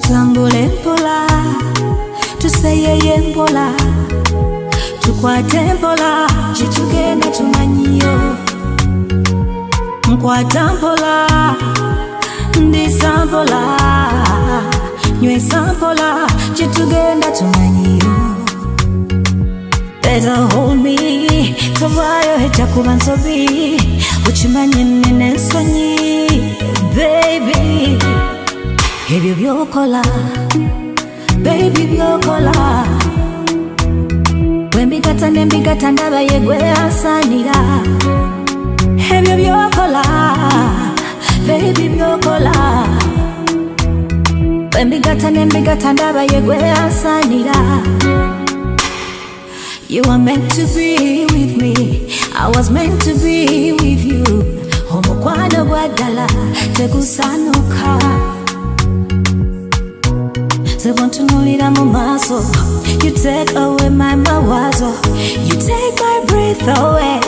tutambule mpola tuseyeye mpola tukwate mpola chitugenda tumanyiyo nkwata mpola ndisa mpola nywesa mpola chitugenda tumanyiyo. Better hold me tovayo hetakuba nsobi uchimanye nene nsonyi baby ebyo byokola baby byokola wembigata nembigata ndaba yegwe asanira ebyo byokola baby byokola wembigata nembigata ndaba yegwe asanira. You were meant to be with me, I was meant to be with you. Omukwano gwadala tegusanuka sebontunulira mu maaso. You take away my mawazo, you take my breath away.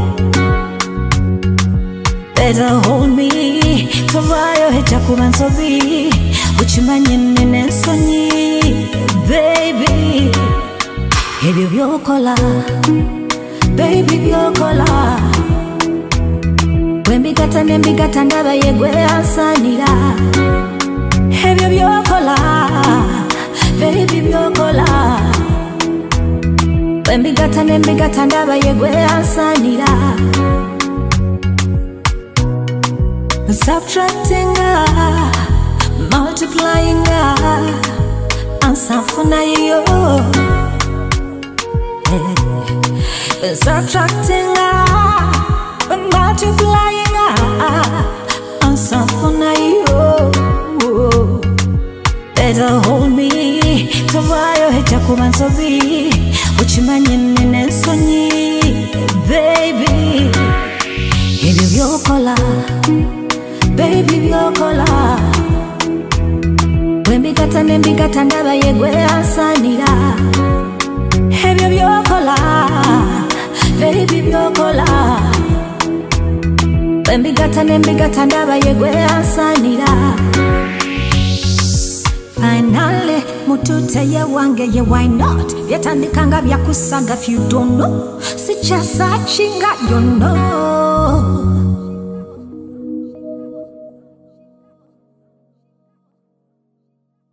Better hold me tovayo hetakuba nsobi uchimanye nene nsonyi baby ebyo byokola baby byokola wembigata nembigata ndaba yegwe asanira ebyo byokola baby byokola wembigata nembigata ndaba yegwe asanira. Subtracting multiplying ansafuna yo. Subtracting multiplying ansafuna yo. Better hold me tovayo hetakuba nsobi uchimanye nene nsonyi baby ebyo byokola baby byokola wembigata nembigata ndaba yegwe asanira ebyo byokola baby byokola wembigata nembigata ndaba yegwe asanira. Finally mututeye wange ye why not byatandikanga byakusaga if you don't know sichasachinga you know.